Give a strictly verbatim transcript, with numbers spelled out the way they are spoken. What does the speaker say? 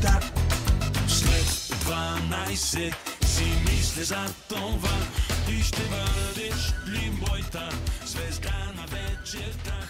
неща. След дванайсет си мисля за това. Ти ще бъдеш ли моята звезда на вечерта?